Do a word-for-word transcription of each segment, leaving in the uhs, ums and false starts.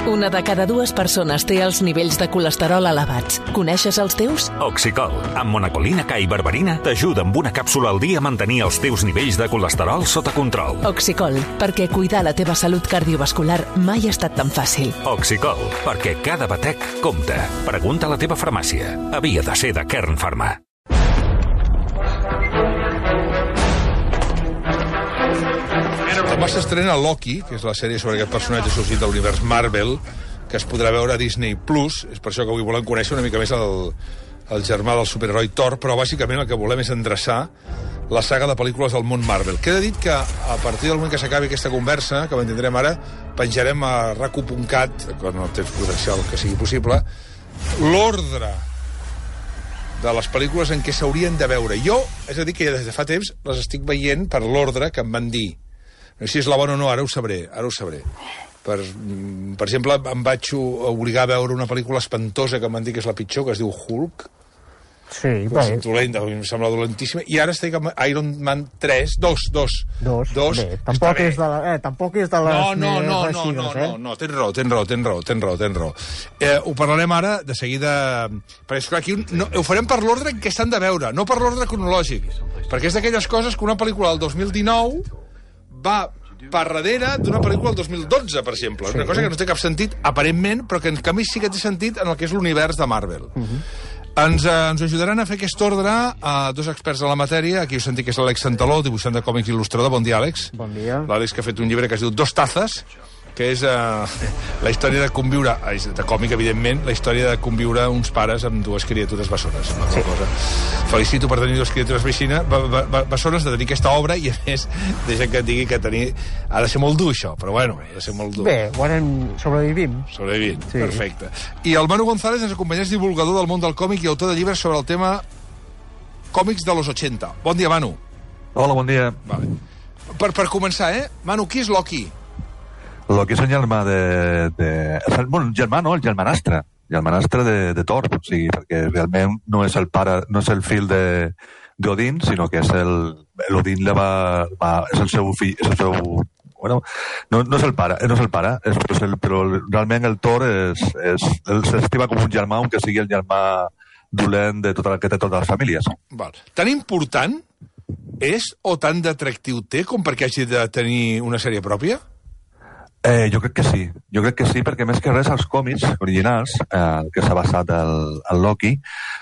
Una de cada dues persones té els nivells de colesterol elevats. Coneixes els teus? Oxicol, amb monacolina K i berberina, t'ajuda amb una càpsula al dia a mantenir els teus nivells de colesterol sota control. Oxicol, perquè cuidar la teva salut cardiovascular mai ha estat tan fàcil. Oxicol, perquè cada batec compta. Pregunta a la teva farmàcia. Havia de ser de Kern Pharma. Demà s'estrena Loki, que és la sèrie sobre aquest personatge sorgit de l'univers Marvel, que es podrà veure a Disney Plus. És per això que avui volem conèixer una mica més el, el germà del superheroi Thor, però bàsicament el que volem és endreçar la saga de pel·lícules del món Marvel. Queda dit que a partir del moment que s'acabi aquesta conversa, que mantindrem ara, penjarem a rac u punt cat, quan el temps potencial que sigui possible, l'ordre de les pel·lícules en què s'haurien de veure. Jo, és a dir, que ja des de fa temps les estic veient per l'ordre que em van dir. No sé si és la bona o no, ara ho sabré, ara ho sabré. Per, per exemple, em vaig obligar a veure una pel·lícula espantosa que em van dir que és la pitjor, que es diu Hulk. Sí, bé. Dolent, em sembla dolentíssima. I ara estic amb Iron Man tres, dos, dos. Dos, dos. Bé, tampoc és, de la, eh, tampoc és de les no, no, no, més no, no, eh? no, no, tens raó, tens raó, tens raó, tens raó, tens raó. Eh, ho parlarem ara, de seguida... Perquè, esclar, aquí no, ho farem per l'ordre en què s'han de veure, no per l'ordre cronològic. Perquè és d'aquelles coses que una pel·lícula del dos mil dinou va per darrere d'una pel·lícula del dos mil dotze, per exemple. És una cosa que no té cap sentit, aparentment, però que en canvi sí que té sentit en el que és l'univers de Marvel. Uh -huh. Ens, eh, ens ajudaran a fer aquest ordre a dos experts de la matèria. Aquí us sentit que és l'Àlex Santaló, dibuixant de còmics i il·lustrador. Bon dia, Àlex. Bon dia. L'Àlex, que ha fet un llibre que es diu Dos tazes, que és eh, la història de conviure, de còmic, evidentment, la història de conviure uns pares amb dues criatures bessones. Sí. Cosa. Felicito per tenir dues criatures bessina, bessones, de tenir aquesta obra, i a més, deixa que et digui que tenir... Ha de ser molt dur, això, però bueno, ha de ser molt dur. Bé, ho anem sobrevivint. Sobrevivint, sí. Perfecte. I el Manu González ens acompanya, és divulgador del món del còmic i autor de llibres sobre el tema còmics de los ochenta. Bon dia, Manu. Hola, bon dia. Vale. Per, per començar, eh? Manu, qui és Loki? Loki és el germà de... de... Bueno, el germà no, el germanastre. El germanastre de, de Thor, o sigui, perquè realment no és el pare, no és el fill de d'Odin, sinó que és el... l'Odin le va, va... és el seu fill, és el seu... Bueno, no, no és el pare, no és el pare, és, és el, però realment el Thor és, és, s'estima com un germà, aunque sigui el germà dolent de tota, que té totes les famílies. Val. Tan important és o tan d'atractiu té com perquè hagi de tenir una sèrie pròpia? Eh, jo crec que sí. Jo crec que sí, perquè més que res els còmics originals, eh, que s'ha basat el, el Loki,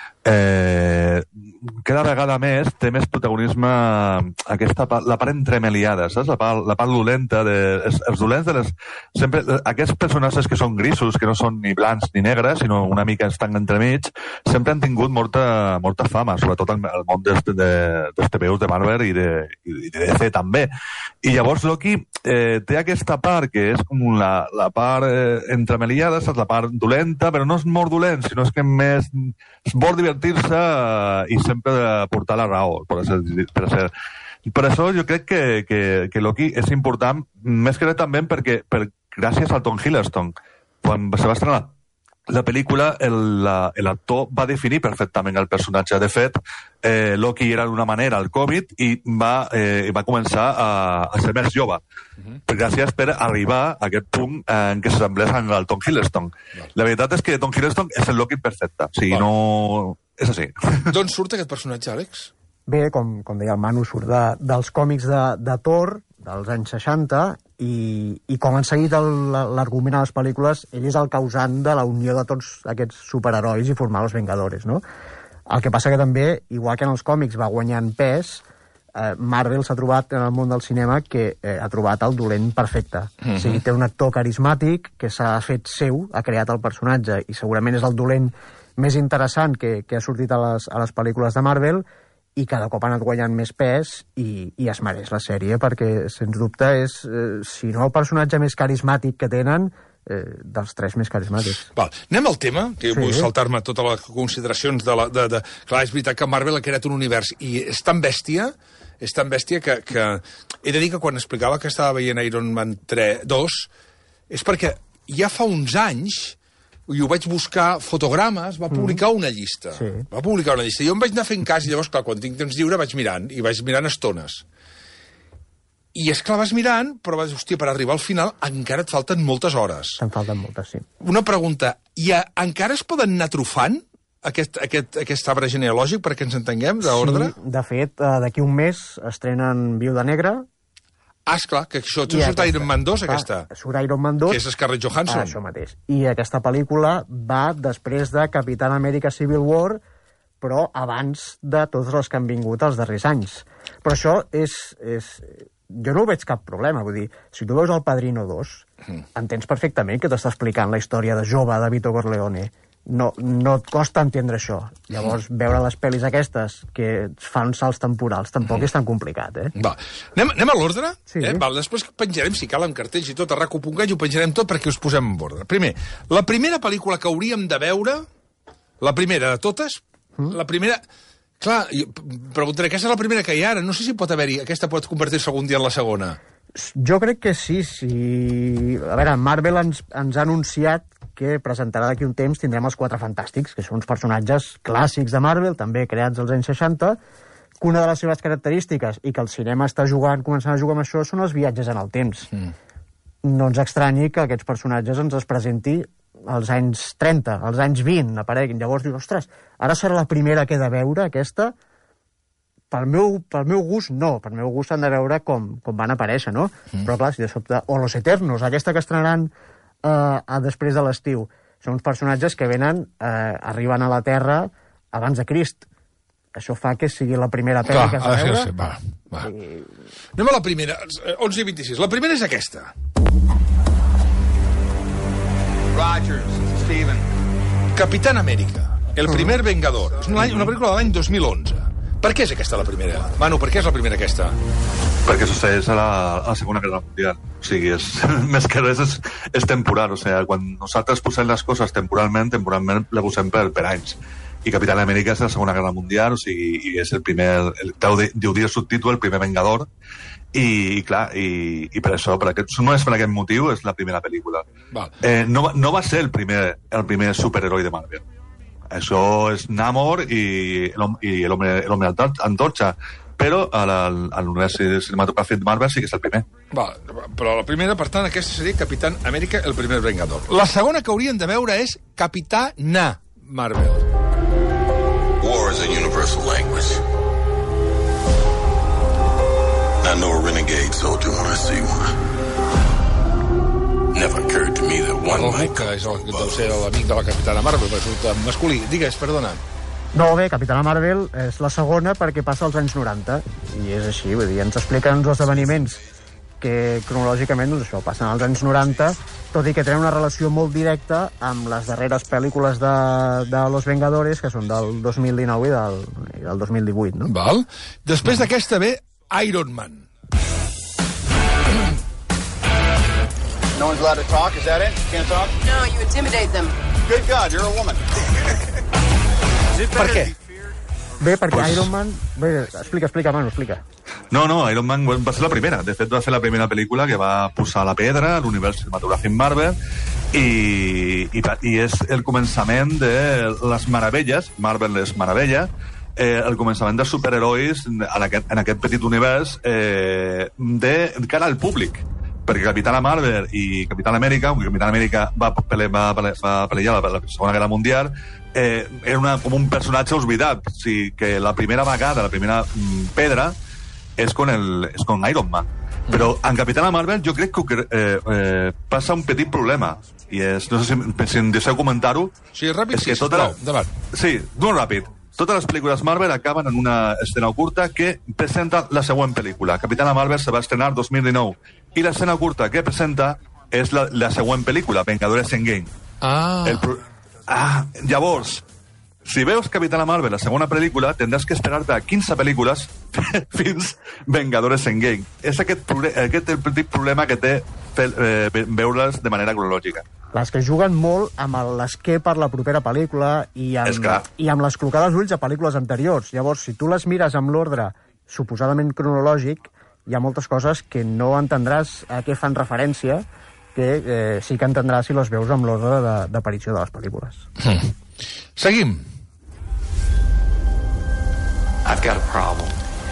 eh, cada vegada més té més protagonisme aquesta part, la part entremeliada, saps? La part, la part dolenta de, els, els dolents de les... Sempre, aquests personatges que són grisos, que no són ni blancs ni negres, sinó una mica estan entremig, sempre han tingut molta, molta fama, sobretot al món dels, de, dels T V Us de Marvel i de, i de D C també. I llavors Loki eh, té aquesta part que és com la, la part eh, entremeliada, saps? La part dolenta, però no és molt dolent, sinó és que més es vol divertir-se i sempre portar la raó, per ser, per ser. Per això jo crec que, que, que Loki és important, més que res també perquè, per, gràcies al Tom Hiddleston. Quan se va estrenar la pel·lícula, l'actor va definir perfectament el personatge. De fet, eh, Loki era d'una manera al Covid i va, eh, va començar a, a ser més jove. Uh-huh. Gràcies per arribar a aquest punt en què s'assemblés amb el Tom Hiddleston. Vale. La veritat és que Tom Hiddleston és el Loki perfecte. O sigui, vale. No... És així. D'on surt aquest personatge, Àlex? Bé, com, com deia el Manu, surt de, dels còmics de, de Thor, dels anys seixanta, i, i com han seguit l'argument a les pel·lícules, ell és el causant de la unió de tots aquests superherois i formar els Vengadores, no? El que passa que també, igual que en els còmics va guanyant pes, eh, Marvel s'ha trobat en el món del cinema que eh, ha trobat el dolent perfecte. Mm-hmm. O sigui, té un actor carismàtic que s'ha fet seu, ha creat el personatge, i segurament és el dolent més interessant que, que ha sortit a les, a les pel·lícules de Marvel, i cada cop ha anat guanyant més pes i, i es mereix la sèrie, perquè, sens dubte, és, eh, si no el personatge més carismàtic que tenen, eh, dels tres més carismàtics. Val. Anem al tema, que sí. Vull saltar-me totes les consideracions de la... De, de... Clar, és veritat que Marvel ha creat un univers, i és tan bèstia, és tan bèstia que, que... He de dir que quan explicava que estava veient Iron Man tres, dos, és perquè ja fa uns anys... i ho vaig buscar fotogrames, va publicar una llista. Sí. Va publicar una llista. Jo em vaig anar fent cas, i llavors, clar, quan tinc temps lliure vaig mirant, i vaig mirant estones. I és que la vas mirant, però vas dir, hòstia, per arribar al final encara et falten moltes hores. Te'n falten moltes, sí. Una pregunta, i a, encara es poden anar trufant aquest, aquest, aquest arbre genealògic, perquè ens entenguem, d'ordre? Sí, de fet, d'aquí un mes estrenen Viuda Negra. Ah, esclar, que això surt Iron Man dos, aquesta. Surt Iron Man dos. Que és Scarlett Johansson. Ah, això mateix. I aquesta pel·lícula va després de Capitán Amèrica Civil War, però abans de tots els que han vingut els darrers anys. Però això és... és jo no ho veig cap problema, vull dir, si tu veus El Padrino dos, mm. entens perfectament que t'està explicant la història de jove de Vito Corleone. No, no et costa entendre això. Llavors, mm. veure les pel·lis aquestes que fan salts temporals tampoc mm. és tan complicat, eh? Va. Anem, anem a l'ordre? Sí. Eh? Val, després penjarem, si cal, amb cartells i tot, a raco punt cat, i ho penjarem tot perquè us posem en ordre. Primer, la primera pel·lícula que hauríem de veure, la primera de totes, mm. la primera... Clar, preguntaré, aquesta és la primera que hi ha ara. No sé si pot haver-hi, aquesta pot convertir-se algun dia en la segona. Jo crec que sí. sí. A veure, Marvel ens, ens ha anunciat que presentarà d'aquí un temps, tindrem els Quatre Fantàstics, que són uns personatges clàssics de Marvel, també creats als anys seixanta, que una de les seves característiques, i que el cinema està jugant, començant a jugar amb això, són els viatges en el temps. Mm. No ens estranyi que aquests personatges ens es presenti als anys trenta, als anys vint, apareguin. Llavors dius, ostres, ara serà la primera que he de veure, aquesta? Pel meu, pel meu gust, no. Pel meu gust han de veure com, com van aparèixer, no? Mm. Però clar, si de sobte... O Los Eternos, aquesta que estrenaran eh, a després de l'estiu. Són uns personatges que venen, eh, arriben a la Terra abans de Crist. Això fa que sigui la primera pel·li que has de veure. Sí, va, va. I... Anem a la primera, onze i vint-i-sis. La primera és aquesta. Rogers, Steven. Capitán Amèrica, el primer vengador. És una, una pel·lícula de l'any dos mil onze. Per què és aquesta la primera? Manu, per què és la primera aquesta? Perquè succeeix a la, a la Segona Guerra Mundial. O sigui, és, més que res és, és temporal. O sigui, quan nosaltres posem les coses temporalment, temporalment la posem per, per anys. I Capitán Amèrica és la Segona Guerra Mundial, o sigui, i és el primer... El, deu dir el subtítol, el primer vengador. I, i clar, i, i per això, per aquest, no és per aquest motiu, és la primera pel·lícula. Eh, no, no va ser el primer, el primer superheroi de Marvel. Això és Namor i l'Home Antorcha, però a l'univers cinematogràfic de Marvel sí que és el primer. Va, però la primera, per tant, aquesta seria Capitán Amèrica, el primer vengador. La segona que haurien de veure és Capitana Marvel. War is a universal language. I know a renegade soldier when I see one. Never occurred to me that one might... Que és el, deu ser l'amic de la Capitana Marvel, per surt masculí. Digues, perdona. No, bé, Capitana Marvel és la segona perquè passa als anys noranta, i és així, vull dir, ens expliquen uns esdeveniments que cronològicament, doncs això, passen als anys noranta, tot i que tenen una relació molt directa amb les darreres pel·lícules de, de Los Vengadores, que són del dos mil dinou i del, i del dos mil divuit, no? Val. Després d'aquesta ve Iron Man. No one's allowed to talk, is that it? Can't talk? No, you intimidate them. Good God, you're a woman. Per què? Bé, perquè pues... Iron Man... Bé, explica, explica, Manu, explica. No, no, Iron Man va ser la primera. De fet, va ser la primera pel·lícula que va posar la pedra a l'univers cinematogràfic Marvel i, i, i és el començament de les meravelles, Marvel és meravella, eh, el començament dels superherois en aquest, en aquest petit univers eh, de cara al públic. Perquè Capitana Marvel i Capitán Amèrica, Capitán Amèrica va, pele, va, pele, va pelear la, la Segona Guerra Mundial, eh, era una, com un personatge oblidat. O sigui, que la primera vegada, la primera mm, pedra, és con, el, és con Iron Man. Però en Capitana Marvel jo crec que eh, eh, passa un petit problema. I és, no sé si, si em deixeu comentar-ho. Sí, ràpid, és que sí, tota, sisplau, endavant. Sí, molt ràpid. Totes les pel·lícules Marvel acaben en una escena curta que presenta la següent pel·lícula. Capitana Marvel se va estrenar dos mil dinou i l'escena curta que presenta és la, la següent pel·lícula, Vengadores Endgame. Ah. El pro... ah. Llavors, si veus Capitana Marvel, la segona pel·lícula, tindràs que esperar-te a quinze pel·lícules fins Vengadores Endgame. És aquest, aquest el petit problema que té eh, veure-les de manera cronològica. Les que juguen molt amb l'esquer per la propera pel·lícula i amb, i amb les clocades ulls a pel·lícules anteriors. Llavors, si tu les mires amb l'ordre suposadament cronològic, hi ha moltes coses que no entendràs a què fan referència, que eh, sí que entendràs si les veus amb l'ordre d'aparició de, de les pel·lícules. Mm. Seguim. I've got a problem.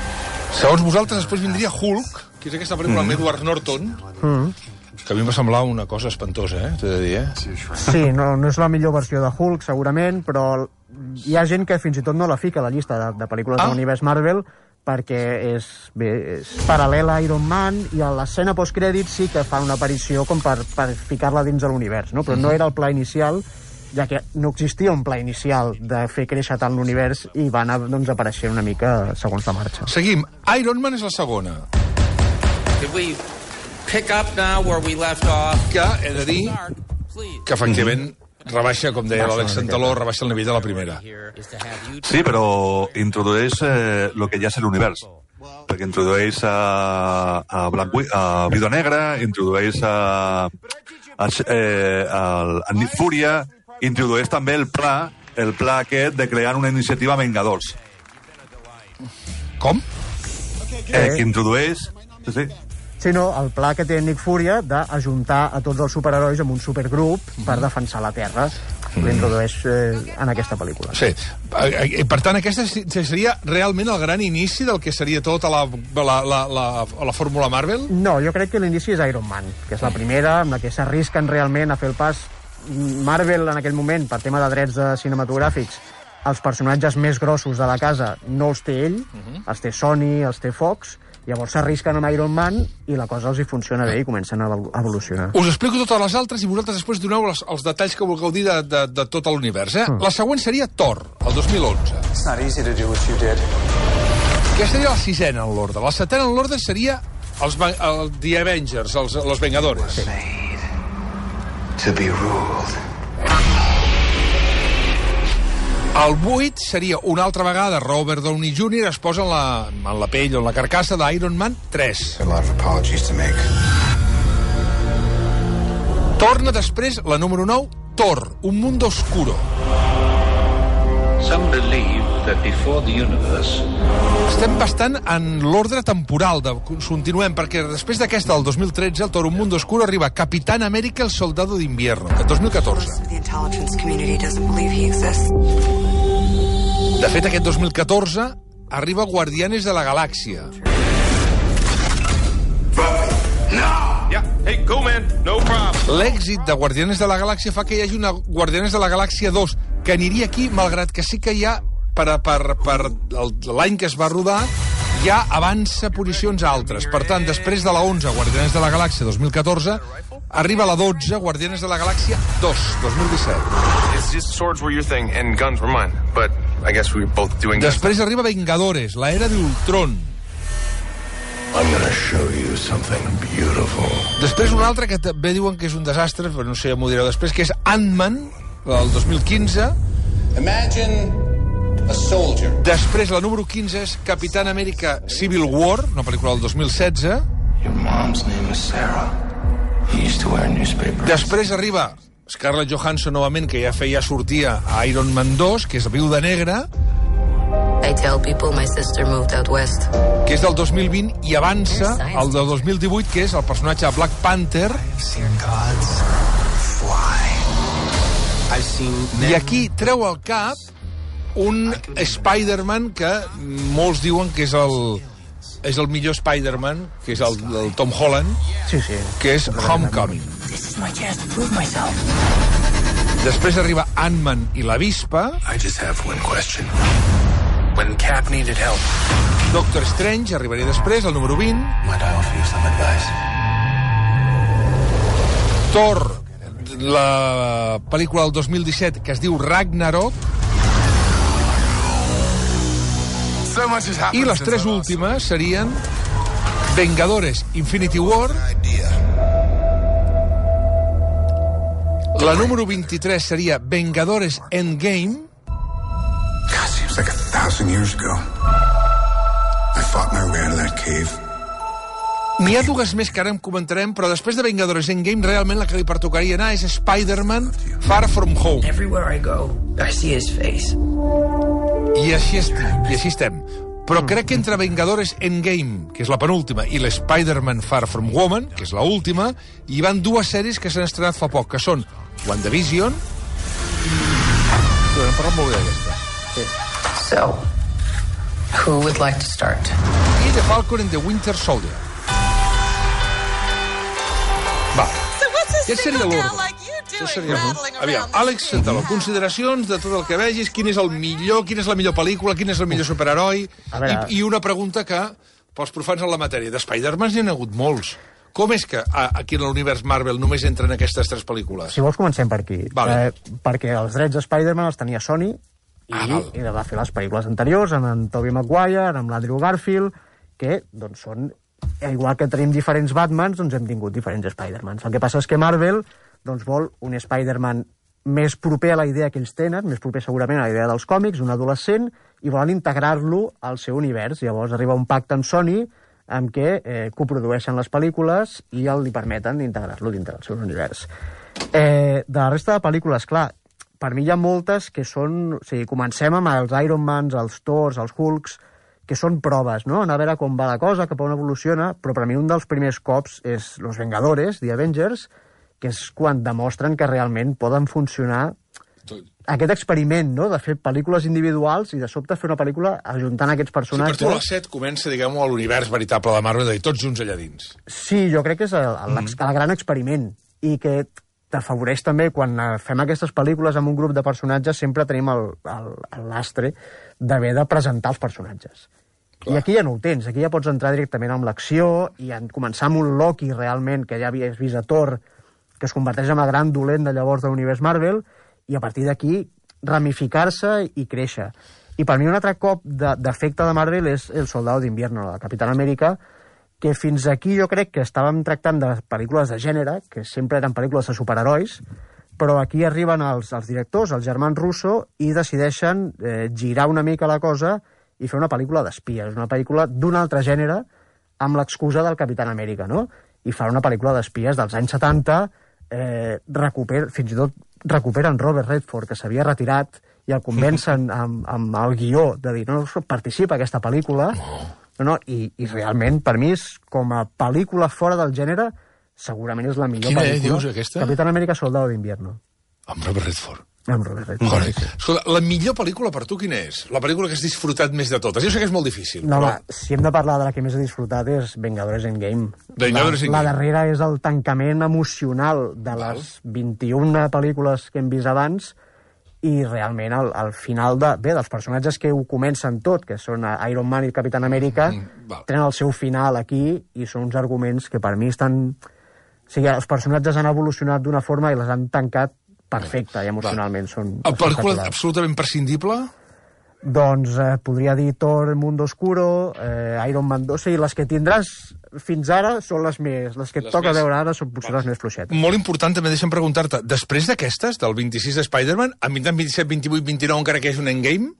Segons vosaltres, després vindria Hulk, que és aquesta pel·lícula amb Edward Norton, que a mi em va semblar una cosa espantosa, eh? T'he de dir, eh? Sí, no, no és la millor versió de Hulk, segurament, però hi ha gent que fins i tot no la fica a la llista de, de pel·lícules Ah. de l'univers Marvel, perquè és, bé, és paral·lela a Iron Man, i a l'escena postcrèdit sí que fa una aparició com per, per ficar-la dins de l'univers, no? Però no era el pla inicial, ja que no existia un pla inicial de fer créixer tant l'univers, i va anar doncs, apareixent una mica segons la marxa. Seguim. Iron Man és la segona. Could we pick up now where we left off? Que he de dir que efectivament rebaixa, com deia l'Àlex Santaló, rebaixa el nivell de la primera. Sí, però introdueix eh, lo que ja és l'univers. Perquè introdueix a, a, Black, Wi- a Viuda Negra, introdueix a, a, eh, a, a Nick Furia, introdueix també el pla, el pla aquest de crear una iniciativa Vengadors. Com? Eh, que introdueix... Sí, sí. Sí, no, el pla que té Nick Furia d'ajuntar a tots els superherois en un supergrup per defensar la Terra. L'introdueix eh, en aquesta pel·lícula. Sí. Eh, eh, Per tant, aquesta sí- seria realment el gran inici del que seria tota la, la, la, la, la fórmula Marvel? No, jo crec que l'inici és Iron Man, que és la primera en la que s'arrisquen realment a fer el pas. Marvel, en aquell moment, per tema de drets de cinematogràfics, els personatges més grossos de la casa no els té ell, els té Sony, els té Fox, llavors s'arrisquen amb Iron Man i la cosa els hi funciona bé i comencen a evol- a evolucionar. Us explico totes les altres i vosaltres després doneu els, els detalls que vulgueu dir de, de, de tot l'univers. Eh? La següent seria Thor, el dos mil onze. It's not easy to do what you did. Aquesta seria la sisena en l'ordre. La setena en l'ordre seria els, Va- el, The Avengers, els, els Vengadores. To be ruled. El vuit seria una altra vegada Robert Downey júnior es posa en la, en la pell o en la carcassa d'Iron Man tres. A lot of apologies to make. Torna després la número nou, Thor, Un mundo oscuro. Some believe that before the universe, Estem bastant en l'ordre temporal. De, continuem, perquè després d'aquesta, del dos mil tretze, el Thor, Un mundo oscuro, arriba Capitán América, el soldado d'invierno, el dos mil catorze. The intelligence community doesn't believe he exists. De fet, aquest dos mil catorze arriba Guardianes de la Galàxia. yeah, hey, go man, no problem. L'èxit de Guardianes de la Galàxia fa que hi hagi una Guardianes de la Galàxia dos, que aniria aquí, malgrat que sí que hi ha, per, per, per l'any que es va rodar, ja avança posicions altres. Per tant, després de la onze, Guardianes de la Galàxia dos mil catorze, arriba la dotze, Guardianes de la Galàxia dos, dos mil disset. It's just swords were your thing and guns were mine, but I guess we were both doing guns. Després arriba Vengadores, la era d'Ultron. I'm gonna show you something beautiful. Després un altre que també diuen que és un desastre, però no sé, ja m'ho direu després, que és Ant-Man, del dos mil quinze. Imagine a soldier. Després, la número quinze és Capitán América Civil War, una pel·lícula del dos mil setze. Your mom's name is Sarah. He used to wear newspapers. Després arriba Scarlett Johansson novament, que ja feia sortia a Iron Man dos, que és Viuda Negra, I tell people my sister moved out west. que és del dos mil vint, i avança el del dos mil divuit, que és el personatge de Black Panther. Seen gods fly. I've seen I aquí treu al cap un Spider-Man que molts diuen que és el, és el millor Spider-Man, que és el, el Tom Holland, Sí, sí. que és Homecoming. This is my chance to prove myself. Després arriba Ant-Man i l'avispa. I just have one question. When Cap needed help, Doctor Strange arribaria després, el número vint. might I offer you some advice? Thor, la pel·lícula del dos mil disset, que es diu Ragnarok. So much has happened. I les since tres I last últimes serien Vengadores Infinity War. La número vint-i-tres seria Vengadores Endgame. God, seems like a thousand years ago. I fought my way out of that cave. N'hi ha dues més que ara en comentarem, però després de Vengadores Endgame, realment la que li pertocaria anar és Spider-Man Far From Home. Everywhere I go, I see his face. I així, estem, i així estem. Però crec que entre Vengadores Endgame, que és la penúltima, i l'Spider-Man Far From Woman, que és la última, hi van dues sèries que s'han estrenat fa poc, que són WandaVision... Hem parlat molt bé d'aquesta. So, who would like to start? I i The Falcon and the Winter Soldier. Va. Aquest seria l'ordre. Això seria l'ordre. Aviam, Àlex Santaló, consideracions de tot el que vegis, quin és el millor, quina és la millor pel·lícula, quin és el millor superheroi, i, i una pregunta que, pels profans en la matèria, de Spider-Man n'hi ha hagut molts. Com és que aquí en l'univers Marvel només entren aquestes tres pel·lícules? Si vols comencem per aquí. Vale. Eh, perquè els drets de Spider-Man els tenia Sony, i, ah, i va fer les pel·lícules anteriors amb en Tobey Maguire, amb l'Andrew Garfield, que doncs, són, igual que tenim diferents Batmans, doncs hem tingut diferents Spider-Mans. El que passa és que Marvel doncs, vol un Spider-Man més proper a la idea que ells tenen, més proper segurament a la idea dels còmics, un adolescent, i volen integrar-lo al seu univers. Llavors arriba un pacte amb Sony amb què eh, coprodueixen les pel·lícules i el li permeten integrar-lo dintre del seu univers. Eh, de la resta de pel·lícules, clar, per mi hi ha moltes que són... O sigui, comencem amb els Iron Mans, els Thors, els Hulks, que són proves, no? Anar a veure com va la cosa, cap a on evoluciona, però per mi un dels primers cops és Los Vengadores, The Avengers, que és quan demostren que realment poden funcionar aquest experiment, no?, de fer pel·lícules individuals i de sobte fer una pel·lícula ajuntant aquests personatges. Sí, per tu la set comença, diguem-ho, a l'univers veritable de Marvel, de dir tots junts allà dins. Sí, jo crec que és el, el, mm. el gran experiment, i que t'afavoreix també quan fem aquestes pel·lícules amb un grup de personatges, sempre tenim el, el, el lastre d'haver de presentar els personatges. Clar. I aquí ja no ho tens, aquí ja pots entrar directament amb l'acció i en començar amb un Loki realment, que ja havies vist a Thor, que es converteix en el gran dolent de llavors de l'univers Marvel, i a partir d'aquí ramificar-se i créixer. I per mi un altre cop d'efecte de, de Marvel és El Soldado d'Invierno, la Capitán Amèrica, que fins aquí jo crec que estàvem tractant de pel·lícules de gènere, que sempre eren pel·lícules de superherois, però aquí arriben els, els directors, els germans Russo, i decideixen eh, girar una mica la cosa i fer una pel·lícula d'espies, una pel·lícula d'un altre gènere, amb l'excusa del Capitán Amèrica, no? I fan una pel·lícula d'espies dels anys setanta, eh, recuper, fins i tot recuperen Robert Redford, que s'havia retirat, i el convencen amb, amb el guió de dir, no, participa a aquesta pel·lícula, no, no, i, i realment, per mi, és com a pel·lícula fora del gènere, segurament és la millor Quina pel·lícula. Quina és, dius, aquesta? Capitán Amèrica, Soldado d'Invierno. Amb Robert Redford. Amb Robert Redford. Sí. Escolta, la millor pel·lícula per tu quina és? La pel·lícula que has disfrutat més de totes? Jo sé que és molt difícil. No, però... va, si hem de parlar de la que més he disfrutat és Vengadores Endgame. Vengadores la, Endgame. La darrera és el tancament emocional de les Val. vint-i-una pel·lícules que hem vist abans, i realment al, al final de, bé, dels personatges que ho comencen tot, que són Iron Man i Capitán Amèrica, mm, tenen el seu final aquí, i són uns arguments que per mi estan... O sigui, els personatges han evolucionat d'una forma i les han tancat perfecta, i emocionalment Va. són... El pel·lícula absolutament prescindible? Doncs eh, podria dir Thor, Mundo Oscuro, eh, Iron Man dos, o sigui, les que tindràs fins ara són les més... Les que et les toca més... veure ara són potser les més fluixetes. Molt important, també deixa'm preguntar-te, després d'aquestes, del vint-i-sis de Spider-Man, han vingut vint-i-set, vint-i-vuit, vint-i-nou, encara que és un Endgame?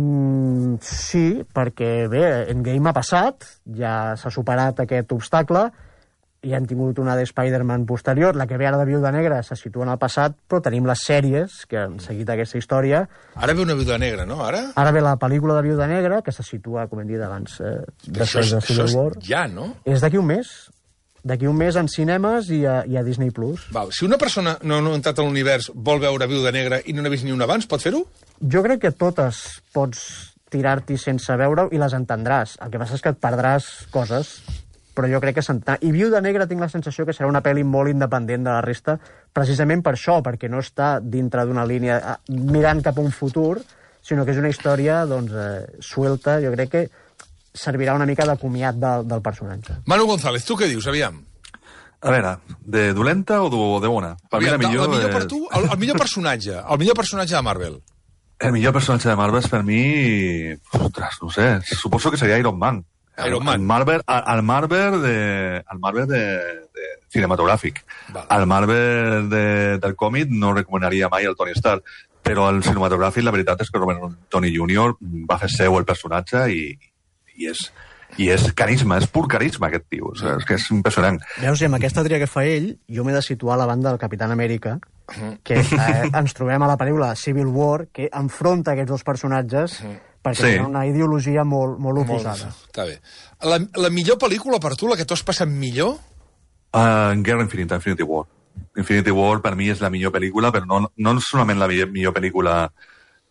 Mm, sí, perquè bé, Endgame ha passat, ja s'ha superat aquest obstacle, i han tingut una de Spider-Man posterior, la que ve ara de Viuda Negra se situa en el passat, però tenim les sèries que han seguit aquesta història. Ara ve una Viuda Negra, no? Ara Ara ve la pel·lícula de Viuda Negra, que se situa, com hem dit abans, eh, després de Civil War. Això és ja, no? És d'aquí un mes. D'aquí un mes en cinemes i a, i a Disney Plus. Val. Si una persona no ha entrat a l'univers vol veure Viuda Negra i no n'ha vist ni una abans, pot fer-ho? Jo crec que totes pots tirar-t'hi sense veure-ho i les entendràs. El que passa és que et perdràs coses, però jo crec que s'entendrà. I Viuda Negra tinc la sensació que serà una pel·li molt independent de la resta, precisament per això, perquè no està dintre d'una línia mirant cap a un futur, sinó que és una història, doncs, eh, suelta. Jo crec que servirà una mica de comiat del, del personatge. Manu González, tu què dius? Aviam. A veure, de dolenta o de bona? Per Aviam, mi la millor, la millor per és... tu, el, el millor personatge, el millor personatge de Marvel. El millor personatge de Marvel és per mi... Ostres, no sé, suposo que seria Iron Man. Iron Man. El Marvel, el Marvel, de, el Marvel de, de cinematogràfic. Vale. El Marvel de, del còmic no recomanaria mai el Tony Stark, però el cinematogràfic la veritat és que Robert Downey júnior va fer seu el personatge i, i, és, i és carisma, és pur carisma aquest tio, o sigui, és que és impressionant. Veus, i amb aquesta tria que fa ell, jo m'he de situar a la banda del Capitán Amèrica, que eh, ens trobem a la pel·lícula Civil War, que enfronta aquests dos personatges, perquè sí. Tenen una ideologia molt, molt oposada. Molt, està bé. La, la millor pel·lícula per tu, la que tu has passat millor? Uh, Guerra Infinita, Infinity War. Infinity War per mi és la millor pel·lícula, però no, no solament la millor, millor pel·lícula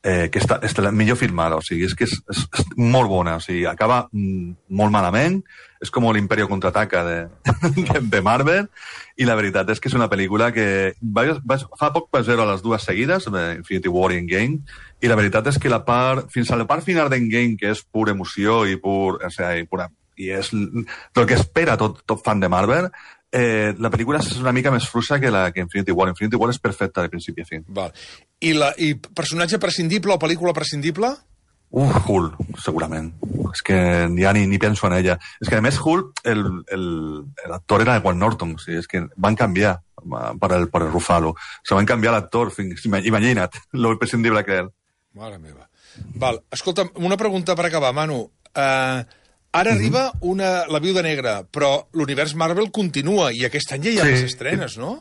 eh, que està, està millor filmada, o sigui, és que és, és, és molt bona, o sigui, acaba mm, molt malament, és com l'Imperio contraataca de, de, de Marvel, i la veritat és que és una pel·lícula que va, va, fa poc vaig veure les dues seguides, Infinity War i Endgame, i la veritat és que la part, fins a la part final d'Endgame, que és pura emoció i pur, o sigui, i pura, i és el que espera tot, tot fan de Marvel, eh, la pel·lícula és una mica més fluixa que la que Infinity War. Infinity War és perfecta de principi a fin. Val. I, la, I personatge prescindible o pel·lícula prescindible? Uh, Hulk, segurament. És que ja ni, ni penso en ella. És que a més Hulk, l'actor era Edward Norton, o sigui, és que van canviar per el, per el Ruffalo. O sigui, van canviar l'actor, imagina't, lo prescindible que és. Mare meva. Val, escolta'm, una pregunta per acabar, Manu. Uh, Ara mm-hmm. arriba una, la Viuda Negra, però l'univers Marvel continua i aquest any ja hi ha sí. les estrenes, no?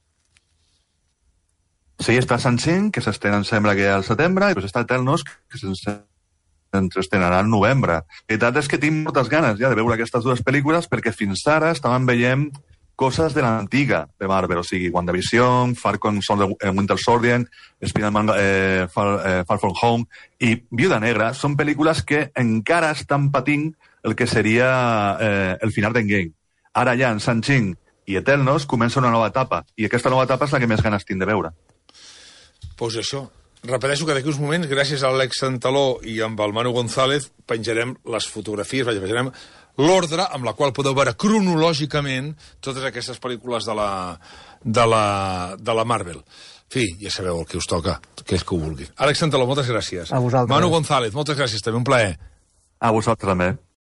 Sí, està Shang-Chi, que s'estrena, em sembla que al setembre, i després està Eternals, que s'estrenarà al novembre. La veritat és que tinc moltes ganes ja de veure aquestes dues pel·lícules perquè fins ara estàvem veient coses de l'antiga de Marvel, o sigui, WandaVision, Falcon Winter Soldier, Spider-Man eh, Far, eh, Far From Home i Viuda Negra són pel·lícules que encara estan patint el que seria eh, el final d'Endgame. Ara ja en Shang-Chi i Eternals comença una nova etapa, i aquesta nova etapa és la que més ganes tinc de veure. Pues això. Repeteixo que d'aquí uns moments, gràcies a l'Àlex Santaló i amb el Manu González, penjarem les fotografies, vaja, penjarem l'ordre amb la qual podeu veure cronològicament totes aquestes pel·lícules de la, de la, de la Marvel. En fi, ja sabeu el que us toca, que és que ho vulgui. Àlex Santaló, moltes gràcies. A vosaltres. Manu González, moltes gràcies, també un plaer. A vosaltres també.